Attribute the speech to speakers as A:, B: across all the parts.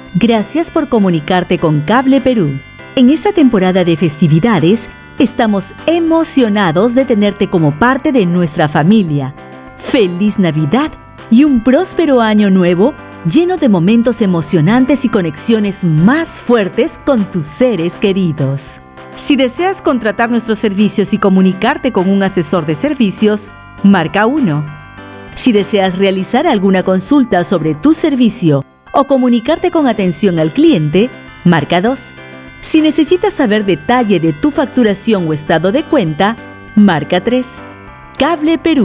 A: Gracias por comunicarte con Cable Perú. En esta temporada de festividades, estamos emocionados de tenerte como parte de nuestra familia. ¡Feliz Navidad y un próspero año nuevo lleno de momentos emocionantes y conexiones más fuertes con tus seres queridos! Si deseas contratar nuestros servicios y comunicarte con un asesor de servicios, marca 1. Si deseas realizar alguna consulta sobre tu servicio o comunicarte con atención al cliente, marca 2. Si necesitas saber detalle de tu facturación o estado de cuenta, marca 3. Cable Perú.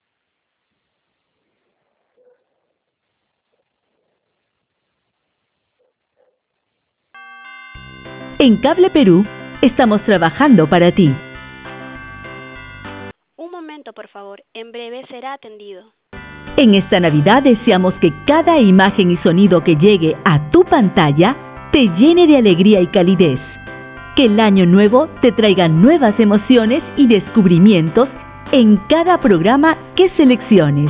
A: En Cable Perú, estamos trabajando para ti.
B: Un momento, por favor. En breve será atendido.
A: En esta Navidad deseamos que cada imagen y sonido que llegue a tu pantalla te llene de alegría y calidez. Que el año nuevo te traiga nuevas emociones y descubrimientos en cada programa que selecciones.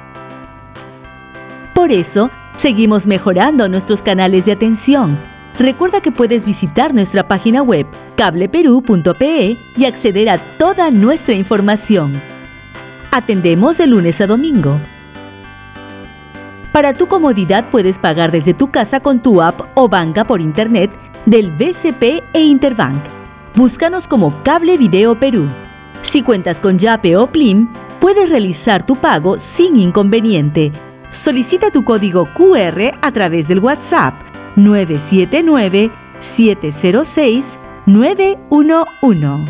A: Por eso, seguimos mejorando nuestros canales de atención. Recuerda que puedes visitar nuestra página web cableperú.pe y acceder a toda nuestra información. Atendemos de lunes a domingo. Para tu comodidad puedes pagar desde tu casa con tu app o banca por internet del BCP e Interbank. Búscanos como Cable Video Perú. Si cuentas con Yape o Plim, puedes realizar tu pago sin inconveniente. Solicita tu código QR a través del WhatsApp 979-706-911.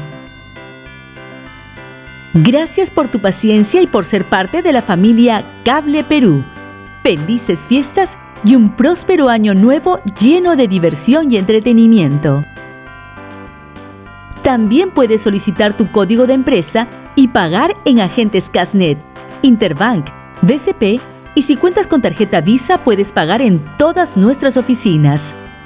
A: Gracias por tu paciencia y por ser parte de la familia Cable Perú. Felices fiestas y un próspero año nuevo lleno de diversión y entretenimiento. También puedes solicitar tu código de empresa y pagar en agentes Casnet, Interbank, BCP, y si cuentas con tarjeta Visa puedes pagar en todas nuestras oficinas.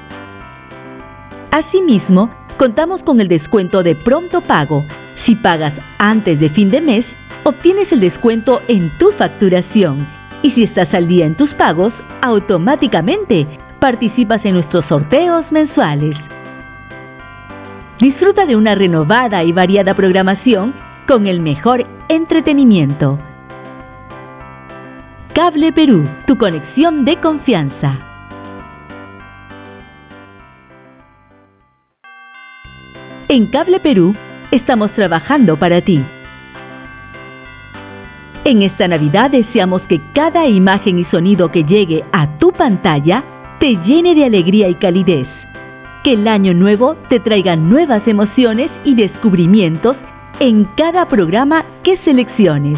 A: Asimismo, contamos con el descuento de pronto pago. Si pagas antes de fin de mes, obtienes el descuento en tu facturación. Y si estás al día en tus pagos, automáticamente participas en nuestros sorteos mensuales. Disfruta de una renovada y variada programación con el mejor entretenimiento. Cable Perú, tu conexión de confianza. En Cable Perú, estamos trabajando para ti. En esta Navidad deseamos que cada imagen y sonido que llegue a tu pantalla te llene de alegría y calidez. Que el año nuevo te traiga nuevas emociones y descubrimientos en cada programa que selecciones.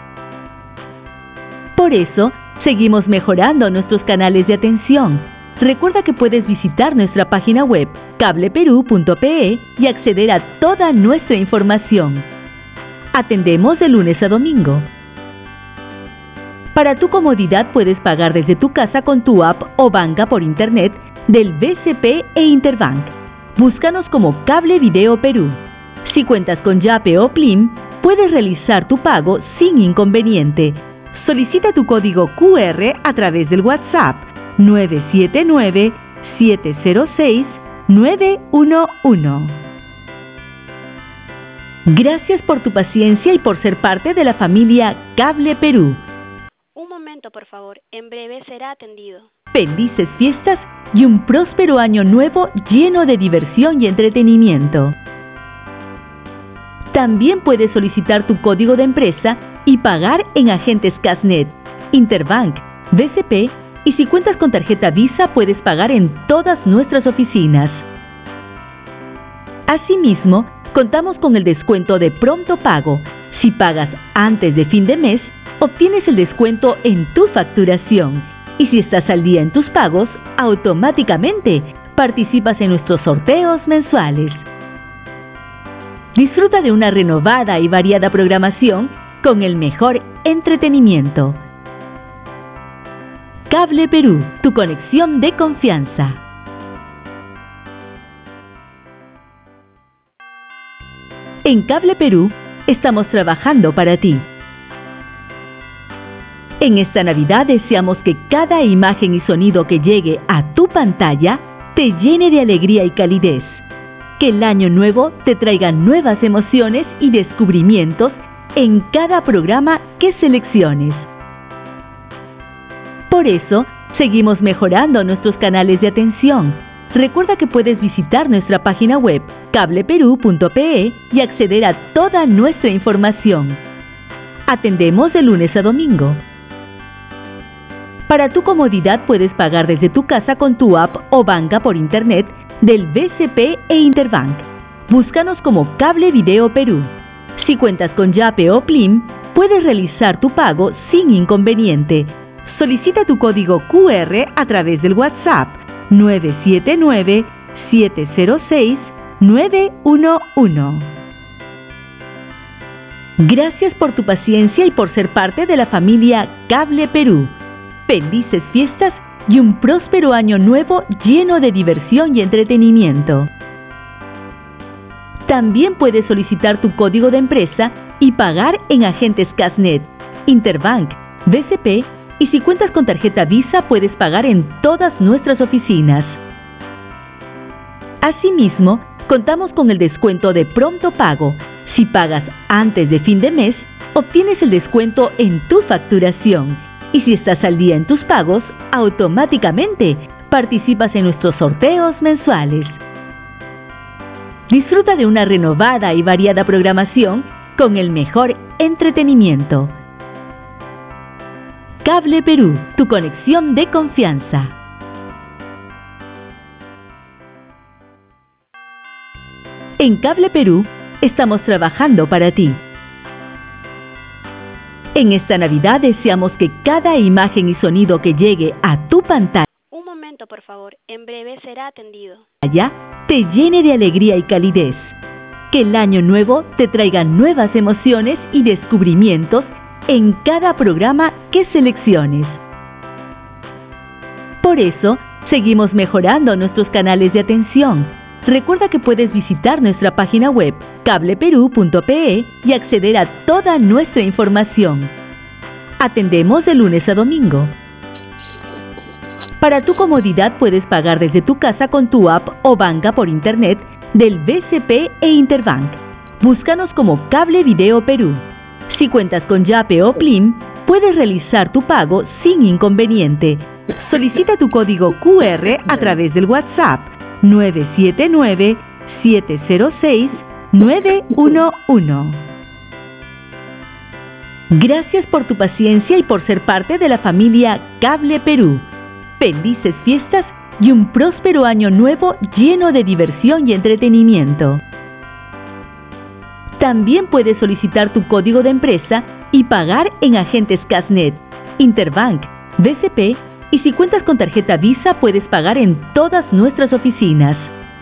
A: Por eso, seguimos mejorando nuestros canales de atención. Recuerda que puedes visitar nuestra página web cableperú.pe y acceder a toda nuestra información. Atendemos de lunes a domingo. Para tu comodidad puedes pagar desde tu casa con tu app o banca por internet del BCP e Interbank. Búscanos como Cable Video Perú. Si cuentas con Yape o Plim, puedes realizar tu pago sin inconveniente. Solicita tu código QR a través del WhatsApp 979-706-911. Gracias por tu paciencia y por ser parte de la familia Cable Perú.
B: Un momento, por favor. En breve será atendido.
A: Felices fiestas y un próspero año nuevo lleno de diversión y entretenimiento. También puedes solicitar tu código de empresa y pagar en agentes Casnet, Interbank, BCP, y si cuentas con tarjeta Visa puedes pagar en todas nuestras oficinas. Asimismo, contamos con el descuento de pronto pago. Si pagas antes de fin de mes, obtienes el descuento en tu facturación. Y si estás al día en tus pagos, automáticamente participas en nuestros sorteos mensuales. Disfruta de una renovada y variada programación con el mejor entretenimiento. Cable Perú, tu conexión de confianza. En Cable Perú, estamos trabajando para ti. En esta Navidad deseamos que cada imagen y sonido que llegue a tu pantalla te llene de alegría y calidez. Que el año nuevo te traiga nuevas emociones y descubrimientos en cada programa que selecciones. Por eso, seguimos mejorando nuestros canales de atención. Recuerda que puedes visitar nuestra página web cableperú.pe y acceder a toda nuestra información. Atendemos de lunes a domingo. Para tu comodidad puedes pagar desde tu casa con tu app o banca por internet del BCP e Interbank. Búscanos como Cable Video Perú. Si cuentas con Yape o Plim, puedes realizar tu pago sin inconveniente. Solicita tu código QR a través del WhatsApp 979-706-911. Gracias por tu paciencia y por ser parte de la familia Cable Perú. Felices fiestas y un próspero año nuevo lleno de diversión y entretenimiento. También puedes solicitar tu código de empresa y pagar en agentes Casnet, Interbank, BCP y si cuentas con tarjeta Visa puedes pagar en todas nuestras oficinas. Asimismo, contamos con el descuento de pronto pago. Si pagas antes de fin de mes, obtienes el descuento en tu facturación. Y si estás al día en tus pagos, automáticamente participas en nuestros sorteos mensuales. Disfruta de una renovada y variada programación con el mejor entretenimiento. Cable Perú, tu conexión de confianza. En Cable Perú, estamos trabajando para ti. En esta Navidad deseamos que cada imagen y sonido que llegue a tu pantalla
B: Un momento, por favor. En breve será atendido.
A: te llene de alegría y calidez. Que el año nuevo te traiga nuevas emociones y descubrimientos en cada programa que selecciones. Por eso, seguimos mejorando nuestros canales de atención. Recuerda que puedes visitar nuestra página web cableperú.pe y acceder a toda nuestra información. Atendemos de lunes a domingo. Para tu comodidad puedes pagar desde tu casa con tu app o banca por internet del BCP e Interbank. Búscanos como Cable Video Perú. Si cuentas con Yape o Plim, puedes realizar tu pago sin inconveniente. Solicita tu código QR a través del WhatsApp 979-706-911. Gracias por tu paciencia y por ser parte de la familia Cable Perú. Felices fiestas y un próspero año nuevo lleno de diversión y entretenimiento. También puedes solicitar tu código de empresa y pagar en agentes Casnet, Interbank, BCP y si cuentas con tarjeta Visa puedes pagar en todas nuestras oficinas.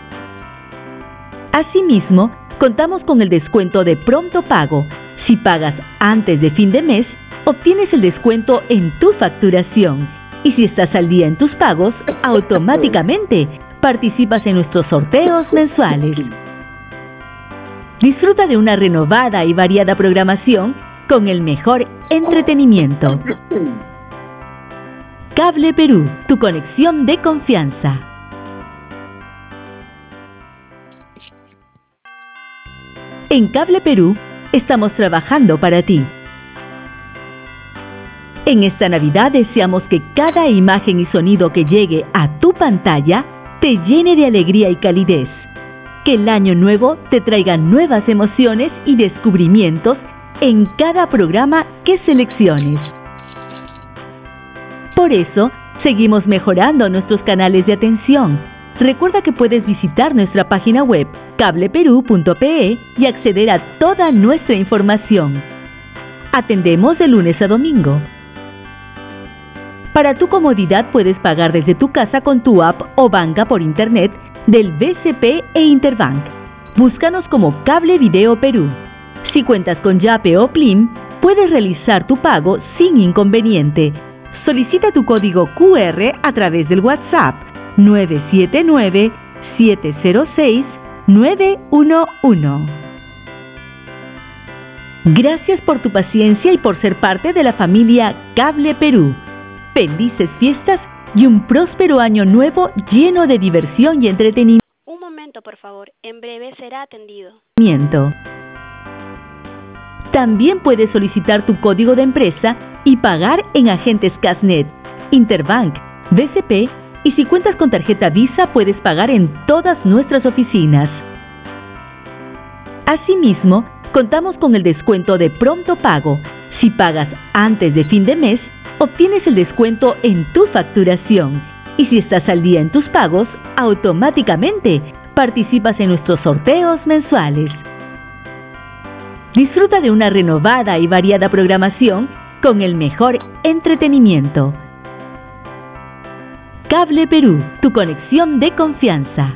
A: Asimismo, contamos con el descuento de pronto pago. Si pagas antes de fin de mes, obtienes el descuento en tu facturación. Y si estás al día en tus pagos, automáticamente participas en nuestros sorteos mensuales. Disfruta de una renovada y variada programación con el mejor entretenimiento. Cable Perú, tu conexión de confianza. En Cable Perú, estamos trabajando para ti. En esta Navidad deseamos que cada imagen y sonido que llegue a tu pantalla te llene de alegría y calidez. Que el año nuevo te traiga nuevas emociones y descubrimientos en cada programa que selecciones. Por eso, seguimos mejorando nuestros canales de atención. Recuerda que puedes visitar nuestra página web cableperú.pe y acceder a toda nuestra información. Atendemos de lunes a domingo. Para tu comodidad puedes pagar desde tu casa con tu app o banca por internet del BCP e Interbank. Búscanos como Cable Video Perú. Si cuentas con Yape o Plim, puedes realizar tu pago sin inconveniente. Solicita tu código QR a través del WhatsApp 979-706-911. Gracias por tu paciencia y por ser parte de la familia Cable Perú. Felices fiestas y un próspero año nuevo lleno de diversión y entretenimiento.
B: Un momento, por favor. En breve será atendido.
A: También puedes solicitar tu código de empresa y pagar en agentes Casnet, Interbank, BCP, y si cuentas con tarjeta Visa puedes pagar en todas nuestras oficinas. Asimismo, contamos con el descuento de pronto pago. Si pagas antes de fin de mes, obtienes el descuento en tu facturación. Y si estás al día en tus pagos, automáticamente participas en nuestros sorteos mensuales. Disfruta de una renovada y variada programación con el mejor entretenimiento. Cable Perú, tu conexión de confianza.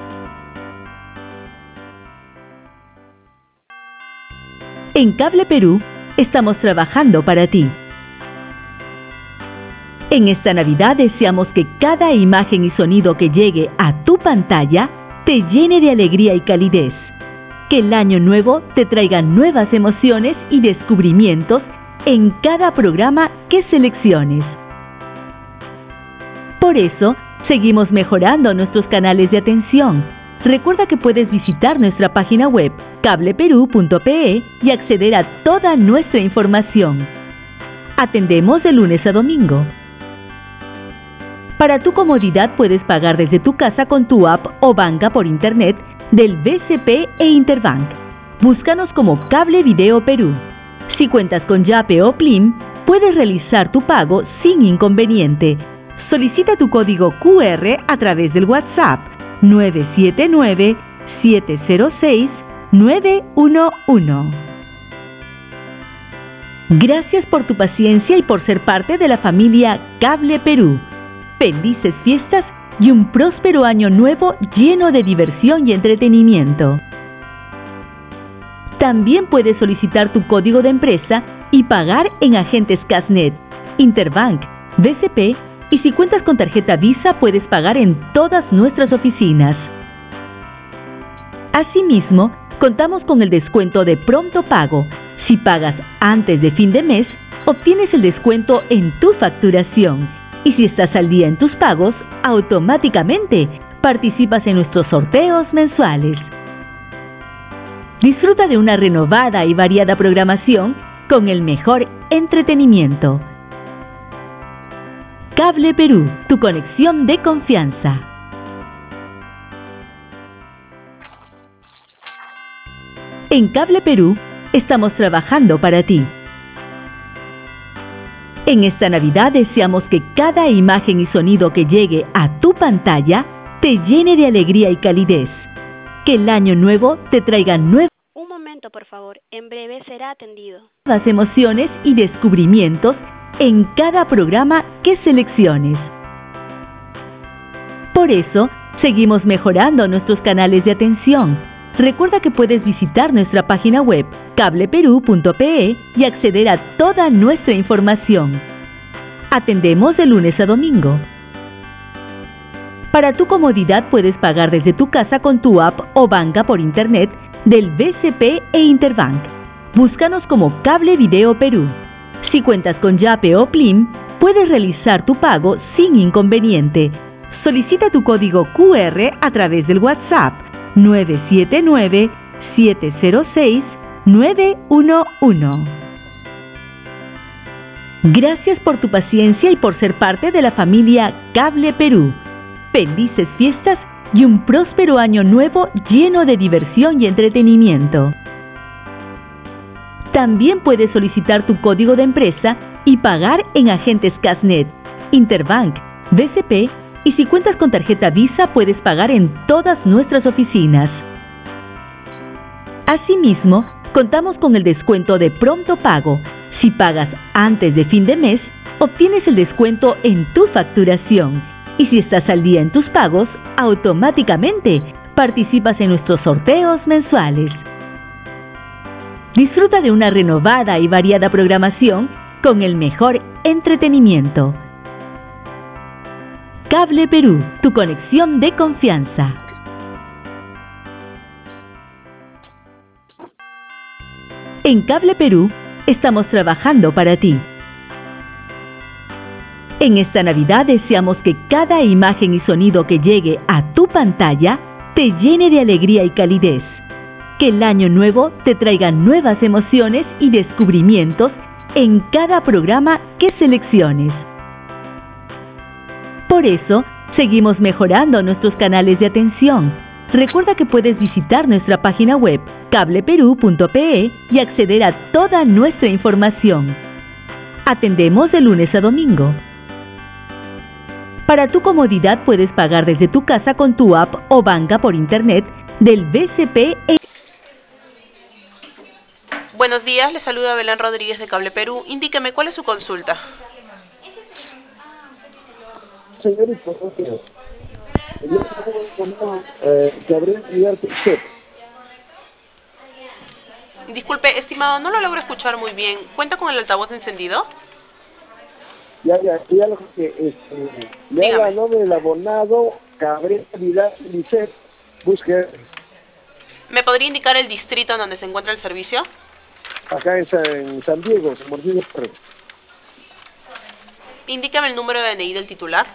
A: En Cable Perú estamos trabajando para ti. En esta Navidad deseamos que cada imagen y sonido que llegue a tu pantalla te llene de alegría y calidez. Que el año nuevo te traiga nuevas emociones y descubrimientos en cada programa que selecciones. Por eso, seguimos mejorando nuestros canales de atención. Recuerda que puedes visitar nuestra página web cableperú.pe y acceder a toda nuestra información. Atendemos de lunes a domingo. Para tu comodidad puedes pagar desde tu casa con tu app o banca por internet del BCP e Interbank. Búscanos como Cable Video Perú. Si cuentas con Yape o Plim, puedes realizar tu pago sin inconveniente. Solicita tu código QR a través del WhatsApp 979-706-911. Gracias por tu paciencia y por ser parte de la familia Cable Perú. Felices fiestas y un próspero año nuevo lleno de diversión y entretenimiento. También puedes solicitar tu código de empresa y pagar en agentes Casnet, Interbank, BCP, y si cuentas con tarjeta Visa puedes pagar en todas nuestras oficinas. Asimismo, contamos con el descuento de pronto pago. Si pagas antes de fin de mes, obtienes el descuento en tu facturación. Y si estás al día en tus pagos, automáticamente participas en nuestros sorteos mensuales. Disfruta de una renovada y variada programación con el mejor entretenimiento. Cable Perú, tu conexión de confianza. En Cable Perú estamos trabajando para ti. En esta Navidad deseamos que cada imagen y sonido que llegue a tu pantalla te llene de alegría y calidez. Que el año nuevo te traiga nuevas
B: Un momento, por favor. En breve será atendido.
A: emociones y descubrimientos en cada programa que selecciones. Por eso, seguimos mejorando nuestros canales de atención. Recuerda que puedes visitar nuestra página web cableperú.pe y acceder a toda nuestra información. Atendemos de lunes a domingo. Para tu comodidad puedes pagar desde tu casa con tu app o banca por internet del BCP e Interbank. Búscanos como Cable Video Perú. Si cuentas con Yape o Plim, puedes realizar tu pago sin inconveniente. Solicita tu código QR a través del WhatsApp 979-706-911. Gracias por tu paciencia y por ser parte de la familia Cable Perú. Felices fiestas y un próspero año nuevo lleno de diversión y entretenimiento. También puedes solicitar tu código de empresa y pagar en agentes Casnet, Interbank, BCP, y si cuentas con tarjeta Visa puedes pagar en todas nuestras oficinas. Asimismo, contamos con el descuento de pronto pago. Si pagas antes de fin de mes, obtienes el descuento en tu facturación. Y si estás al día en tus pagos, automáticamente participas en nuestros sorteos mensuales. Disfruta de una renovada y variada programación con el mejor entretenimiento. Cable Perú, tu conexión de confianza. En Cable Perú estamos trabajando para ti. En esta Navidad deseamos que cada imagen y sonido que llegue a tu pantalla te llene de alegría y calidez. Que el año nuevo te traiga nuevas emociones y descubrimientos en cada programa que selecciones. Por eso, seguimos mejorando nuestros canales de atención. Recuerda que puedes visitar nuestra página web cableperú.pe y acceder a toda nuestra información. Atendemos de lunes a domingo. Para tu comodidad puedes pagar desde tu casa con tu app o banca por internet del BCP.
C: Buenos días, le saluda Belén Rodríguez de Cable Perú. Indíqueme, ¿cuál es su consulta?
D: Señorita, Gabriel Vidarte usted.
C: Disculpe, estimado, no lo logro escuchar muy bien. ¿Cuenta con el altavoz encendido?
D: Ya lo que le
C: Dígame.
D: haga el nombre del abonado Gabriel Vidarte Lisset. Busque
C: ¿Me podría indicar el distrito en donde se encuentra el servicio?
D: acá en San Diego, San Martín de Porres.
C: Indíqueme el número de DNI del titular.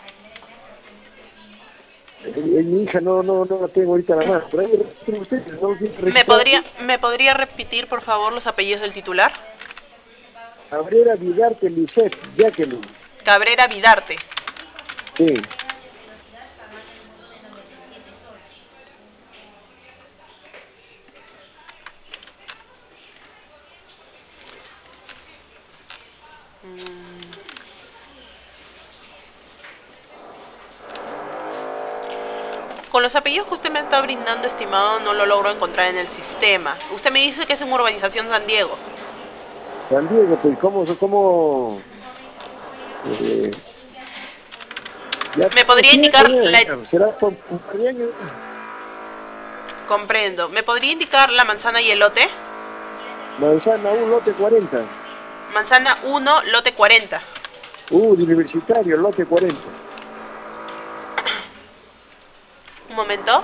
D: Mi hija no la tengo ahorita a la mano. Pero ahí tiene usted, ¿no?
C: ¿Me podría repetir, por favor, los apellidos del titular?
D: Gabriela Vidarte Lisset, Jacqueline.
C: Cabrera Vidarte.
D: Sí.
C: Con los apellidos que usted me está brindando, estimado, no lo logro encontrar en el sistema. Usted me dice que es en Urbanización San Diego.
D: San Diego, pues, ¿cómo?
C: ¿Me podría indicar la...
D: ¿Será por un par de años?
C: Comprendo. ¿Me podría indicar la manzana y el lote?
D: Manzana 1, lote 40.
C: Manzana 1, lote 40.
D: De universitario, lote 40.
C: Un momento.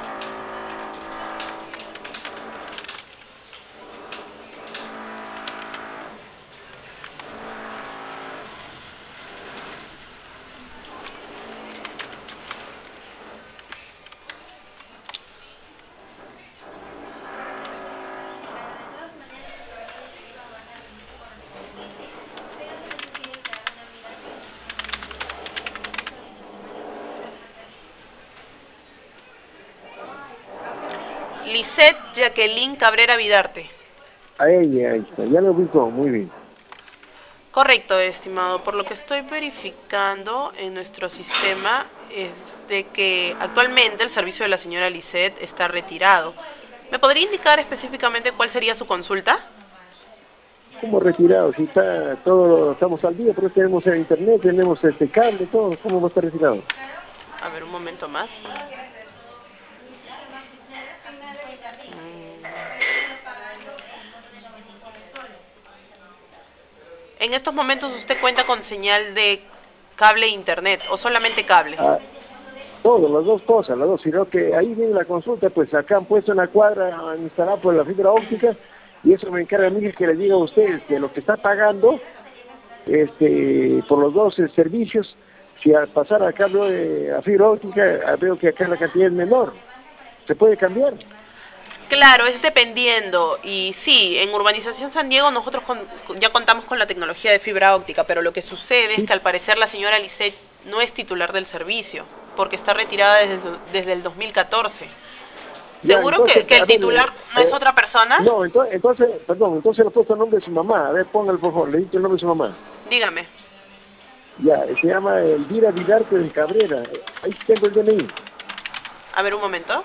C: Lisset Jacqueline Cabrera Vidarte.
D: Ahí está, ya lo ubico, muy bien.
C: Correcto, estimado. Por lo que estoy verificando en nuestro sistema es de que actualmente el servicio de la señora Lisset está retirado. ¿Me podría indicar específicamente cuál sería su consulta?
D: ¿Cómo retirado? Si está todo, estamos al día, pero tenemos internet, tenemos cable, todo, ¿cómo va a estar retirado?
C: A ver, un momento más. En estos momentos usted cuenta con señal de cable e internet o solamente cable.
D: Todo, las dos cosas, sino que ahí viene la consulta, pues acá han puesto una cuadra instalada por la fibra óptica y eso me encarga a mí que le diga a ustedes de lo que está pagando por los dos servicios. Si al pasar a cable a fibra óptica veo que acá la cantidad es menor, ¿se puede cambiar?
C: Claro, es dependiendo. Y sí, en Urbanización San Diego nosotros ya contamos con la tecnología de fibra óptica, pero lo que sucede es que al parecer la señora Lisset no es titular del servicio, porque está retirada desde el 2014. ¿Seguro
D: entonces,
C: que el titular no es otra persona?
D: No, entonces le he puesto el nombre de su mamá. A ver, póngale por favor, le digo el nombre de su mamá.
C: Dígame.
D: Ya, se llama Elvira Vidarte de Cabrera. Ahí tengo el DNI.
C: A ver, un momento.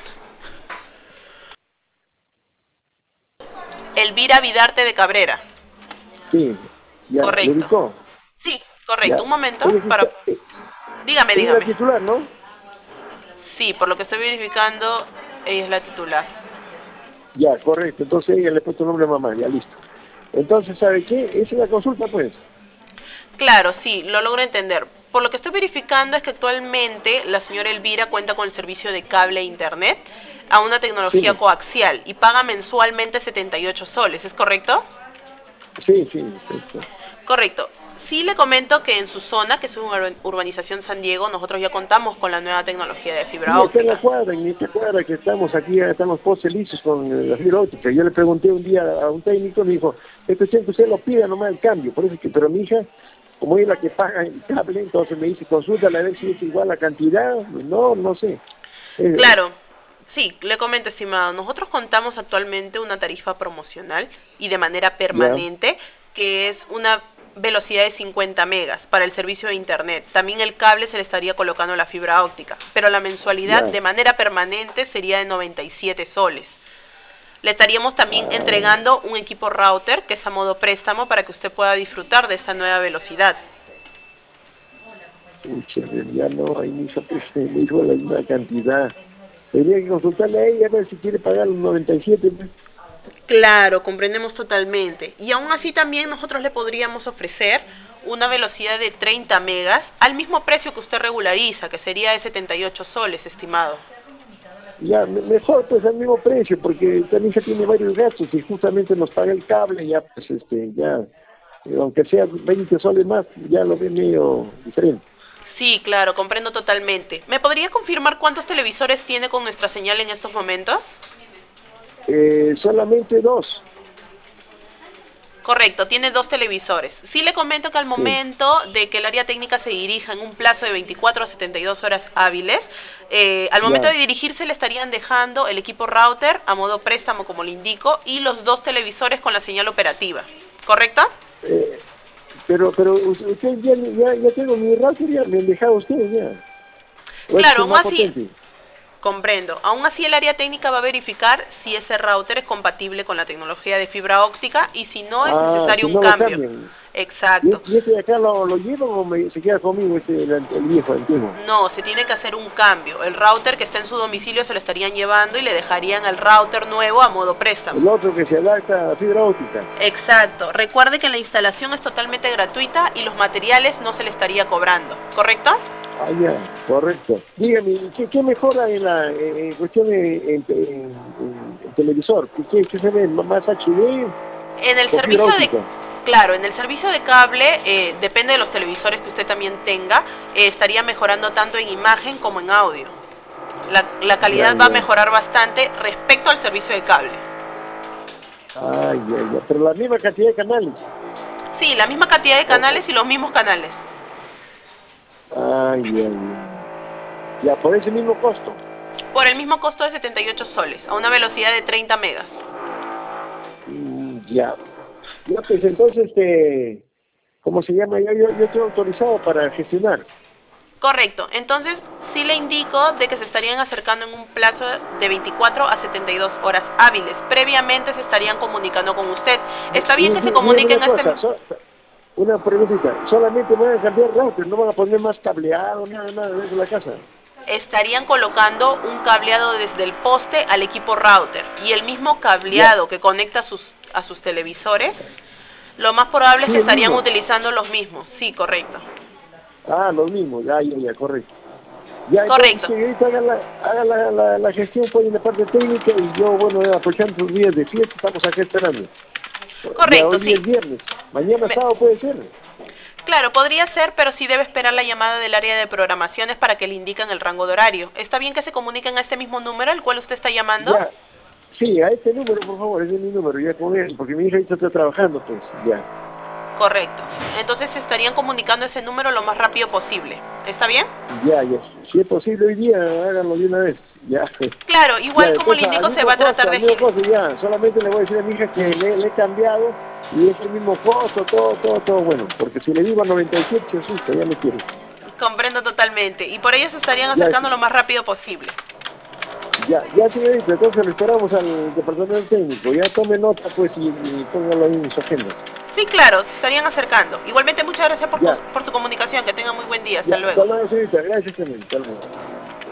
C: Elvira Vidarte de Cabrera.
D: Sí, ya.
C: Correcto.
D: ¿Le ubicó?
C: Sí, correcto.
D: Ya.
C: Un momento
D: Ella
C: para... Dígame,
D: ella es
C: dígame.
D: la titular, ¿no?
C: Sí, por lo que estoy verificando, ella es la titular.
D: Ya, correcto. Entonces ella le ha puesto el nombre de mamá, ya listo. Entonces, ¿sabe qué? Esa es la consulta, pues.
C: Claro, sí, lo logro entender. Por lo que estoy verificando es que actualmente la señora Elvira cuenta con el servicio de cable e internet a una tecnología coaxial y paga mensualmente 78 soles, ¿es correcto?
D: Sí.
C: Correcto. Sí le comento que en su zona, que es una urbanización San Diego, nosotros ya contamos con la nueva tecnología de fibra
D: Sí, está en la
C: óptica.
D: cuadra, en esta cuadra que estamos aquí, ya están los postes listos con la fibra óptica. Yo le pregunté un día a un técnico, me dijo, es cuestión que usted lo pida nomás el cambio. Por eso es que, pero mi hija, como es la que paga el cable, entonces me dice, consúltala a ver si es igual la cantidad. No sé.
C: Claro, sí, le comento, estimado, nosotros contamos actualmente una tarifa promocional y de manera
D: Ya,
C: permanente, que es una velocidad de 50 megas para el servicio de internet. También el cable se le estaría colocando la fibra óptica, pero la mensualidad
D: ya.
C: de manera permanente sería de 97 soles. Le estaríamos también entregando un equipo router que es a modo préstamo para que usted pueda disfrutar de esta nueva velocidad.
D: Pucha, ya no, ahí mi hija pues, me dijo la misma cantidad. Tendría que consultarle a ella a ver si quiere pagar los 97. Pues.
C: Claro, comprendemos totalmente. Y aún así también nosotros le podríamos ofrecer una velocidad de 30 megas al mismo precio que usted regulariza, que sería de 78 soles, estimado.
D: Ya, mejor pues al mismo precio, porque también se tiene varios gastos y justamente nos paga el cable, ya pues ya, aunque sea 20 soles más, ya lo ve medio diferente.
C: Sí, claro, comprendo totalmente. ¿Me podría confirmar cuántos televisores tiene con nuestra señal en estos momentos?
D: Solamente dos,
C: Correcto, tiene dos televisores. Sí le comento que al
D: sí,
C: momento de que el área técnica se dirija en un plazo de 24 a 72 horas hábiles, al momento
D: ya.
C: de dirigirse le estarían dejando el equipo router a modo préstamo, como le indico, y los dos televisores con la señal operativa. ¿Correcto?
D: Eh, pero usted ya tengo mi router, ya me han dejado ustedes ya. O este es
C: Claro,
D: el
C: aún
D: más
C: así,
D: potente.
C: comprendo. Aún así el área técnica va a verificar si ese router es compatible con la tecnología de fibra óptica y si no es
D: Ah,
C: necesario
D: si
C: un
D: no lo
C: cambio.
D: cambian.
C: Exacto.
D: Y este de acá lo llevan o se queda conmigo el viejo, antiguo?
C: No, se tiene que hacer un cambio. El router que está en su domicilio se lo estarían llevando y le dejarían el router nuevo a modo préstamo.
D: El otro que se adapta a fibra óptica.
C: Exacto. Recuerde que la instalación es totalmente gratuita y los materiales no se le estaría cobrando. ¿Correcto?
D: Ah, ya, correcto. Dígame, ¿qué mejora en la cuestión en televisor? ¿Qué se ve? ¿Más HD
C: En el
D: o fibra
C: servicio de...
D: óptica?
C: Claro, en el servicio de cable, depende de los televisores que usted también tenga, estaría mejorando tanto en imagen como en audio. La
D: Ya,
C: calidad va a
D: ya.
C: mejorar bastante respecto al servicio de cable.
D: Ya. Pero la misma cantidad de canales.
C: Sí, la misma cantidad de
D: Oh,
C: canales y los mismos canales.
D: ya. Ya, por ese mismo costo.
C: Por el mismo costo de 78 soles, a una velocidad de 30 megas.
D: Ya. Ya, pues entonces, ¿cómo se llama? Yo estoy autorizado para gestionar.
C: Correcto, entonces sí le indico de que se estarían acercando en un plazo de 24 a 72 horas hábiles. Previamente se estarían comunicando con usted. ¿Está bien que se
D: Dígame
C: comuniquen
D: una
C: a este...
D: cosa, una preguntita. Solamente van a cambiar router, no van a poner más cableado, nada dentro de la casa.
C: Estarían colocando un cableado desde el poste al equipo router y el mismo
D: Ya,
C: cableado que conecta a sus televisores, lo más probable es
D: sí,
C: que
D: el
C: estarían
D: mismo.
C: utilizando los mismos. Sí, correcto.
D: Ah, lo mismo, ya, correcto. Ya, entonces,
C: Correcto.
D: señorita, haga la gestión pues en la parte técnica y yo, bueno, aprovechando sus días de fiesta, estamos acá esperando. Ya
C: Correcto,
D: hoy día
C: sí.
D: es viernes, mañana
C: Me-
D: sábado puede ser.
C: Claro, podría ser, pero sí debe esperar la llamada del área de programaciones para que le indiquen el rango de horario. ¿Está bien que se comuniquen a este mismo número al cual usted está llamando?
D: Ya, sí, a este número, por favor, ese es mi número, ya con él, porque mi hija ahorita está trabajando, pues, ya.
C: Correcto. Entonces se estarían comunicando ese número lo más rápido posible. ¿Está bien?
D: Ya. Si es posible hoy día, háganlo de una vez. Ya.
C: Claro,
D: Ya,
C: igual como le
D: después
C: indico, se va a tratar de...
D: al mismo costo, ya. Solamente le voy a decir a mi hija que le he cambiado y es el mismo costo, todo bueno. Porque si le digo a 97 se asusta, ya me quiere.
C: Comprendo totalmente. Y por ello se estarían
D: Ya,
C: acercando lo más rápido posible.
D: ya, señorita, entonces le esperamos al departamento técnico. Ya tome nota, pues, y póngalo ahí en su agenda.
C: Sí, claro, se estarían acercando. Igualmente, muchas gracias
D: Ya,
C: por su comunicación. Que tenga muy buen día. Hasta
D: hasta
C: luego.
D: luego, señorita. Gracias también. Hasta luego.